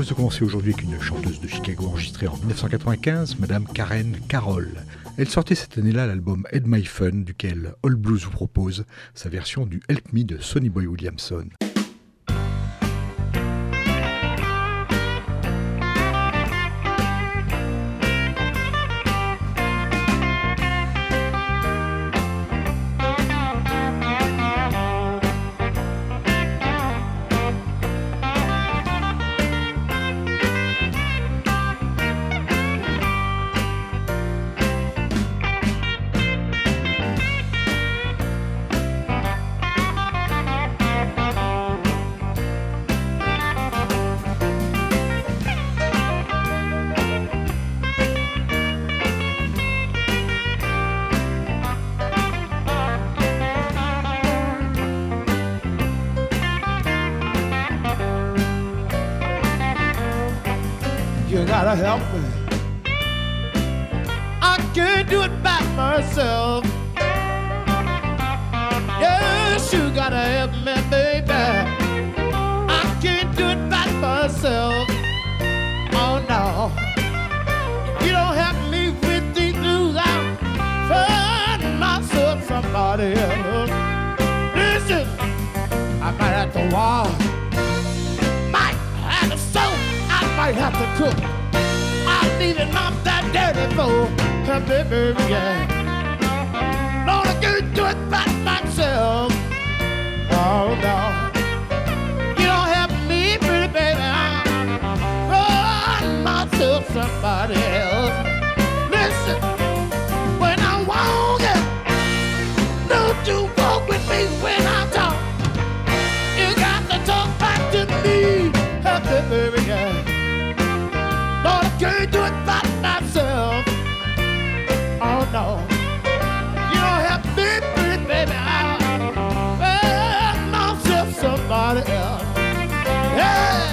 de commencer aujourd'hui avec une chanteuse de Chicago enregistrée en 1995, Madame Karen Carroll. Elle sortait cette année-là l'album Head My Fun, duquel All Blues vous propose sa version du Help Me de Sonny Boy Williamson. You gotta help me. I can't do it by myself. Yes, you gotta help me, baby. I can't do it by myself. Oh no. You don't help me with these blues. I'll find myself somebody else. Listen, I might have to walk. Might have to sew. I might have to cook. I'll leave it not that dirty for her, baby, yeah. Lord, I can't do it by myself. Oh, no. You don't help me, pretty baby. I'll find myself somebody else. Listen, when I walk it, don't you walk with me when I talk. You got to talk back to me, her, baby, yeah. Lord, I can't do it by myself. Oh no, you don't have to be pretty, baby. I'll find myself somebody else. Yeah.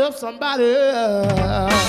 with somebody else.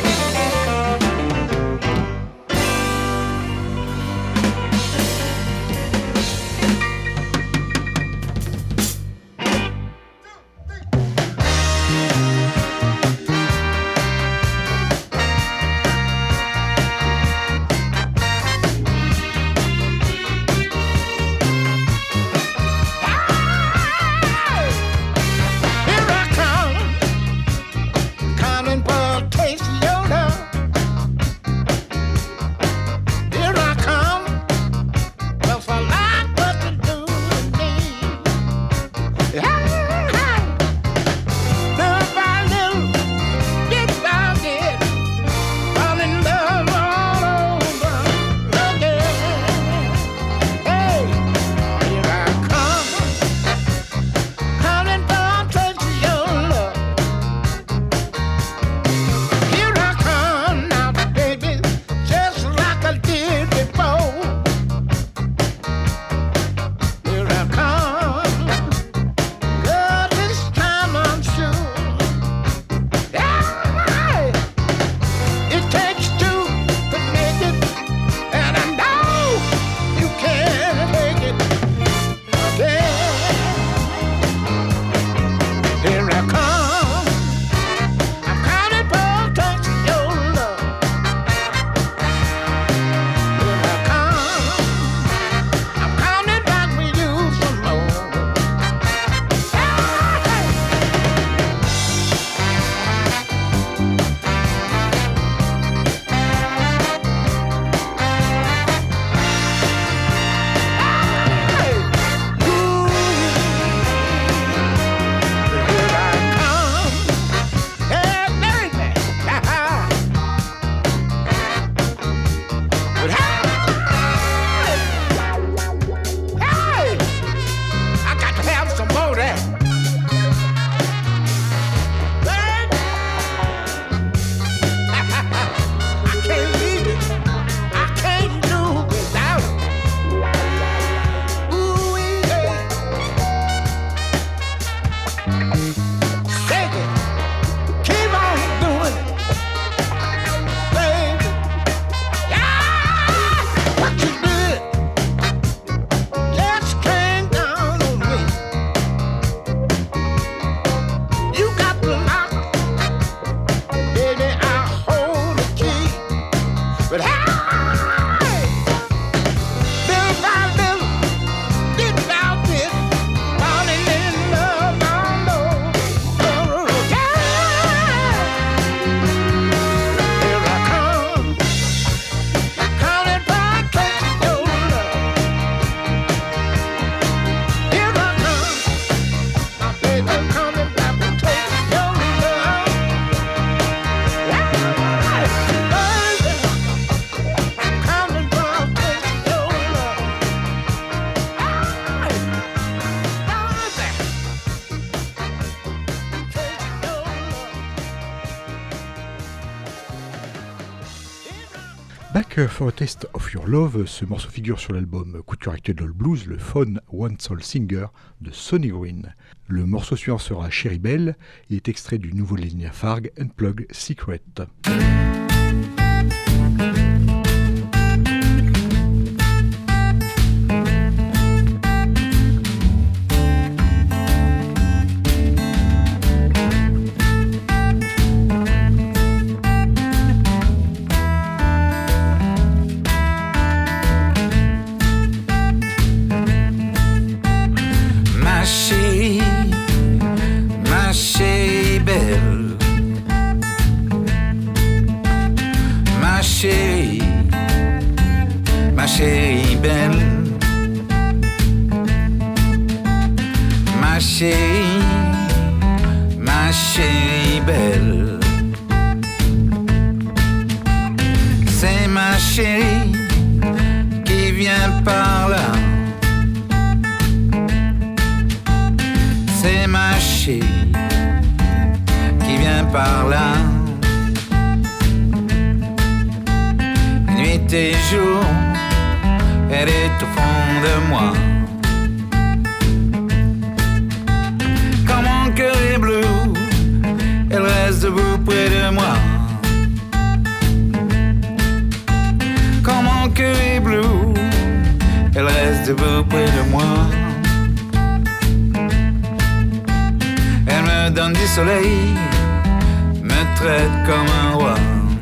Back for a Taste of Your Love, ce morceau figure sur l'album coup de cœur actuel de le blues, le Phone One Soul Singer de Sonny Green. Le morceau suivant sera Cherry Bell, il est extrait du nouveau Lena Fargue Unplugged Secret. Ma chérie belle, ma chérie belle, c'est ma chérie qui vient par là, c'est ma chérie qui vient par là. Nuit et jour, elle est au fond de moi. Quand mon cœur est bleu, elle reste reste debout près de moi. Quand mon cœur est bleu, elle reste debout près de moi. Elle me donne du soleil, me traite comme un roi.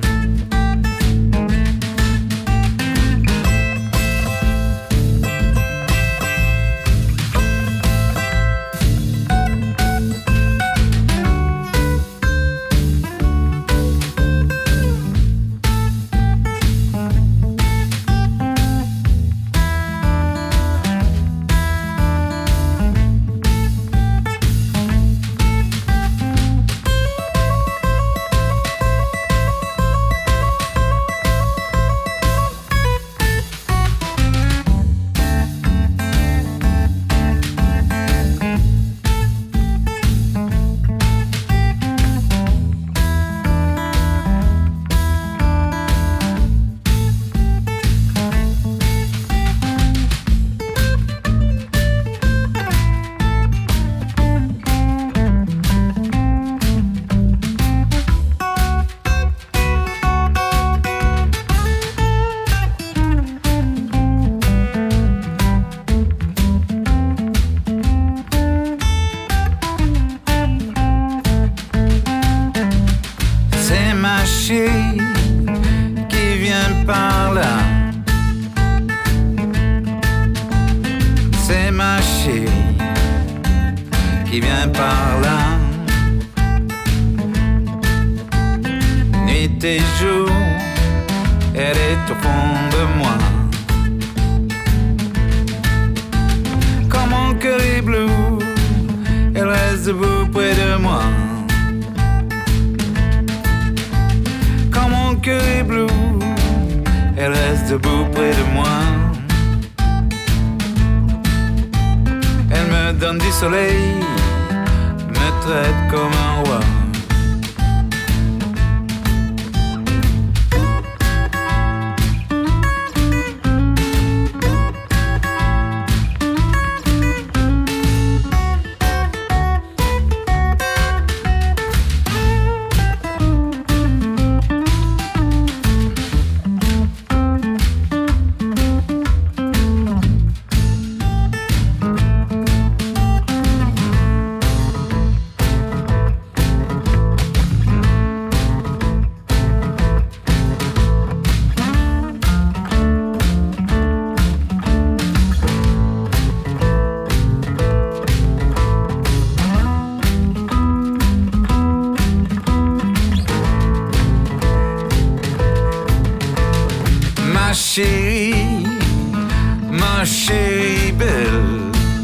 Ma chérie belle,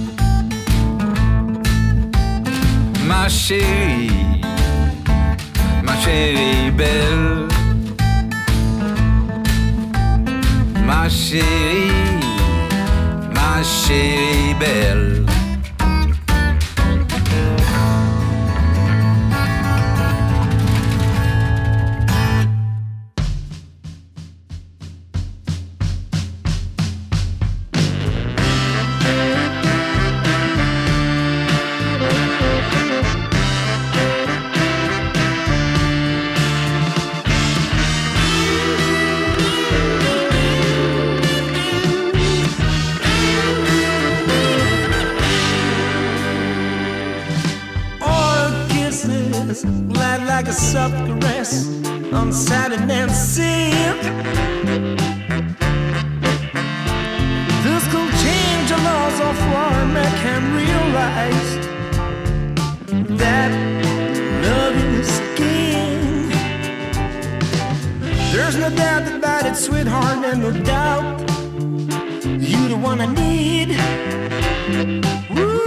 ma chérie belle, ma chérie belle. Like a soft caress on Saturday and sip. This could change the laws of war and make him realize that love is king. There's no doubt about it, sweetheart, and no doubt you're the one I need. Woo.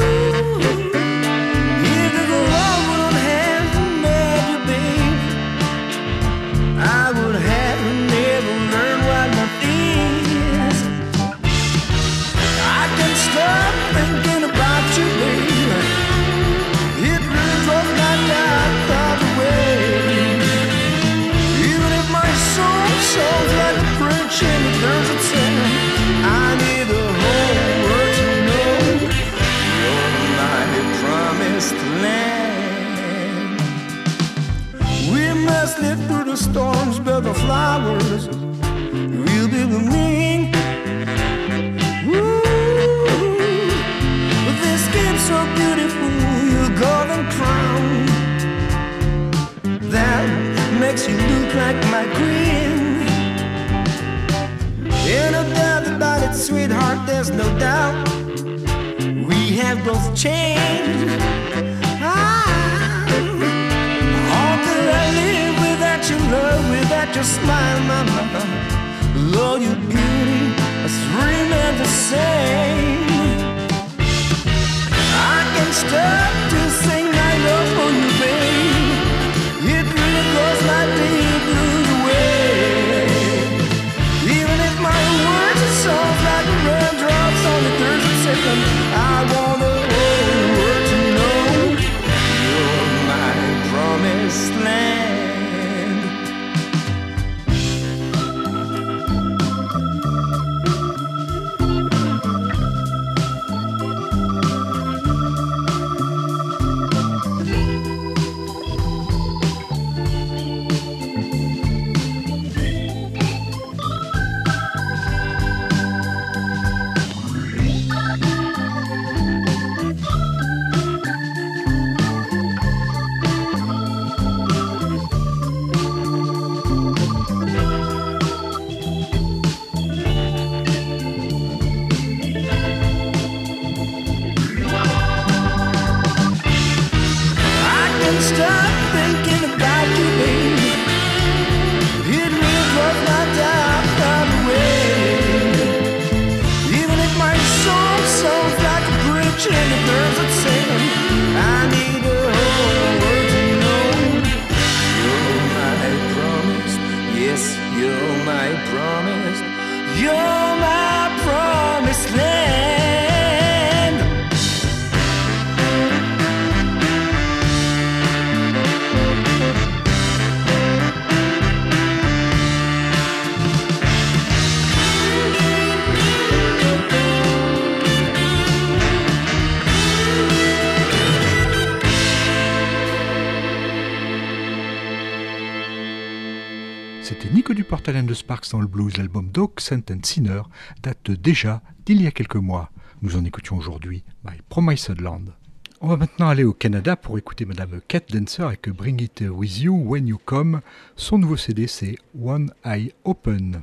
I would have never learned what love is. I can't stop thinking about you, baby. It really drove my life all the way. Even if my soul sounds like a preaching, it turns its head. I need the whole world to know my grin. Ain't no doubt about it, sweetheart, there's no doubt. We have both changed. How could I live without your love, without your smile, mama? Lord, your beauty must remain the same. I can stop to sing my love for you, babe. It really goes my day blues away. Even if my words are soft like raindrops on the desert second, I want the whole world to know you're my promised land. C'était Nico du Portal and the Sparks dans le blues. L'album Dog, Scent and Sinner date déjà d'il y a quelques mois. Nous en écoutions aujourd'hui My Promised Land. On va maintenant aller au Canada pour écouter Madame Cat Dancer avec Bring It With You When You Come. Son nouveau CD, c'est One Eye Open.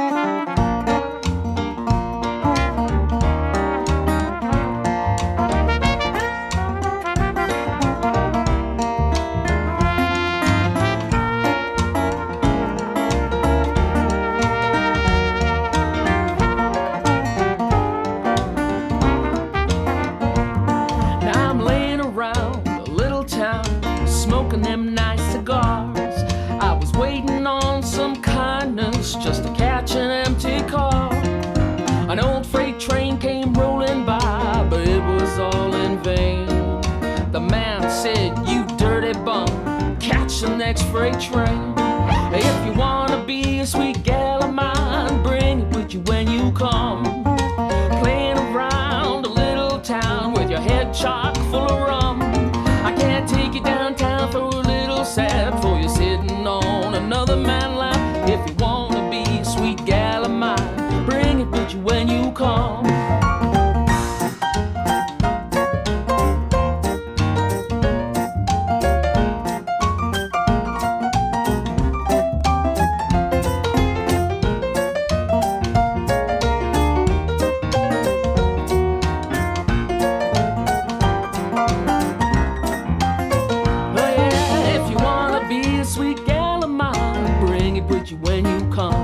Just to catch an empty car. An old freight train came rolling by, but it was all in vain. The man said, "You dirty bum, catch the next freight train. If you wanna be a sweet gal of mine, bring it with you when you come. Playing around a little town with your head chock full of rum. I can't take you downtown for a little sad, for you're sitting on another man's lap. If you want sweet gal of mine, bring it with you when you come." Oh yeah, if you wanna be a sweet gal of mine, bring it with you when you come.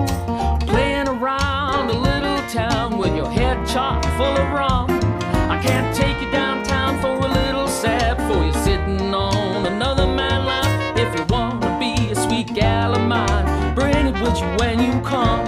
Chock full of rum. I can't take you downtown for a little sad, for you're sitting on another man's lap. If you wanna be a sweet gal of mine, bring it with you when you come.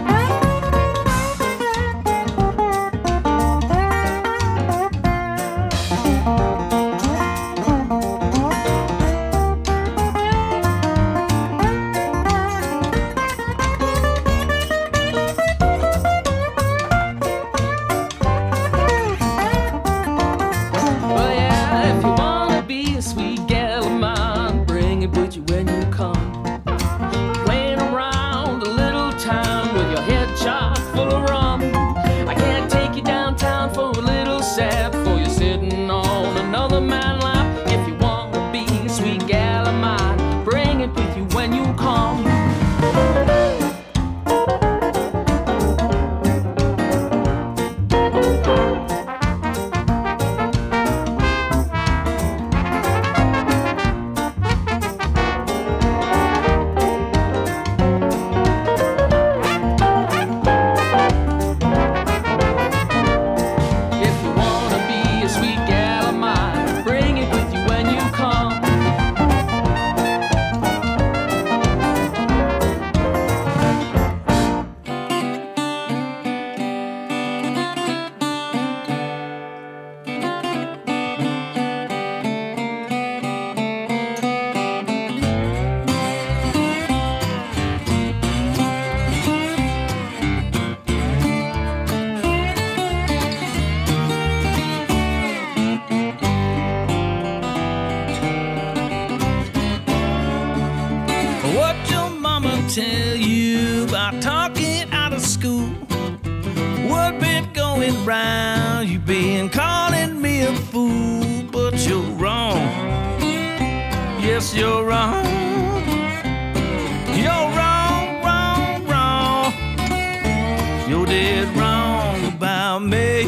tell you about talking out of school. What been going round? You been calling me a fool, but you're wrong. Yes, you're wrong. You're wrong, wrong, wrong. You're dead wrong about me.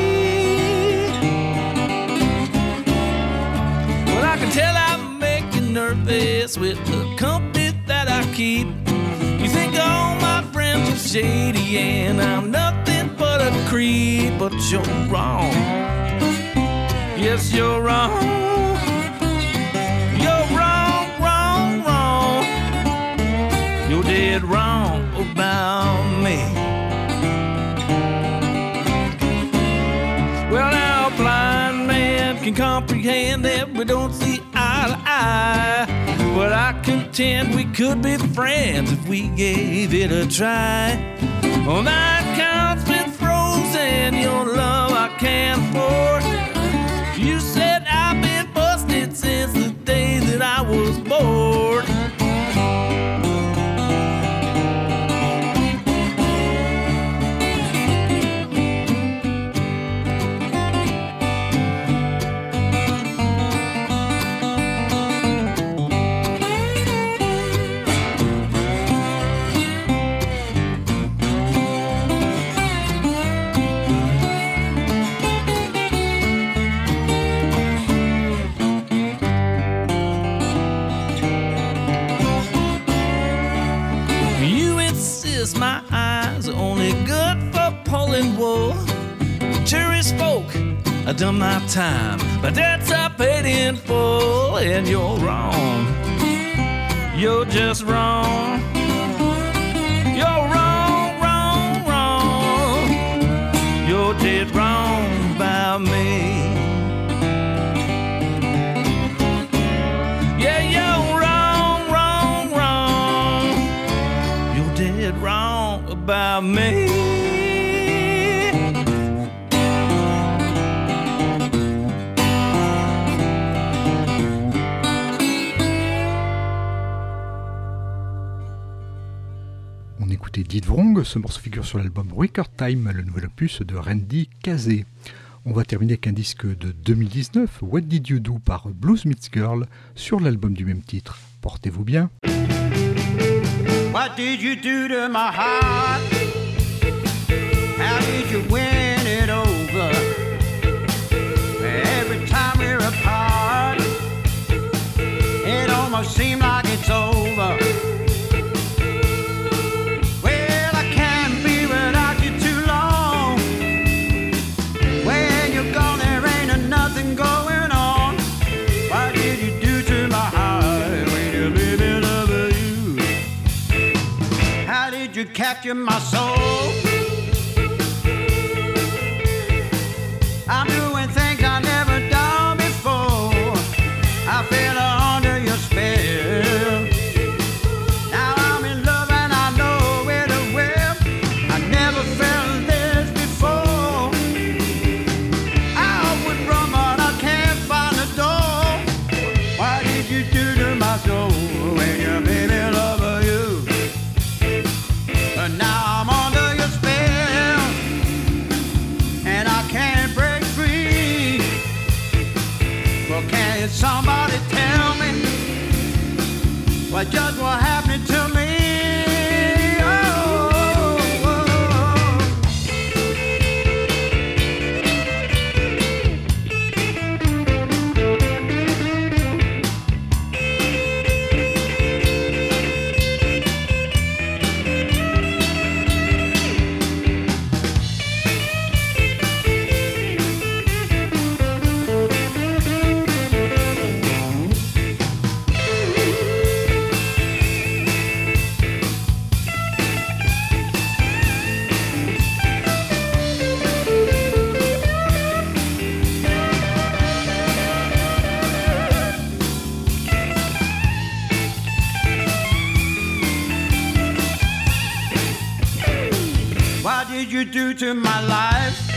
Well, I can tell I make you nervous with the company that I keep. You think all my friends are shady and I'm nothing but a creep, but you're wrong. Yes, you're wrong. You're wrong, wrong, wrong. You're dead wrong about me. Well, now a blind man can comprehend that we don't see eye to eye, but I contend we could be friends if we gave it a try. Well, my account's been frozen, your love I can't afford. You said I've been busted since the day that I was born. My eyes are only good for pulling wool. Tourist folk, I done my time, but that's I paid in full. And you're wrong. You're just wrong. You're wrong, wrong, wrong. You're dead wrong about me. Yeah, you're wrong, wrong, wrong. You're dead wrong about me. On écoutait Dites Wrong, ce morceau figure sur l'album Record Time, le nouvel opus de Randy Casey. On va terminer avec un disque de 2019, What Did You Do par Blues Meets Girl, sur l'album du même titre. Portez-vous bien. What did you do to my heart? How did you win it over? Every time we're apart, it almost seems like it's over. Well, I can't be without you too long. When you're gone, there ain't nothing going on. What did you do to my heart when you're living over you? How did you capture my soul? I'm doing things I never done before. I fell under your spell. Now I'm in love and I know where to wear. I never felt this before. I would run but I can't find the door. What did you do to my soul when you made me love you? But now I'm under your spell and I can't break free. Well, can somebody tell me what just what happened to me? Oh, oh, oh. What did you do to my life?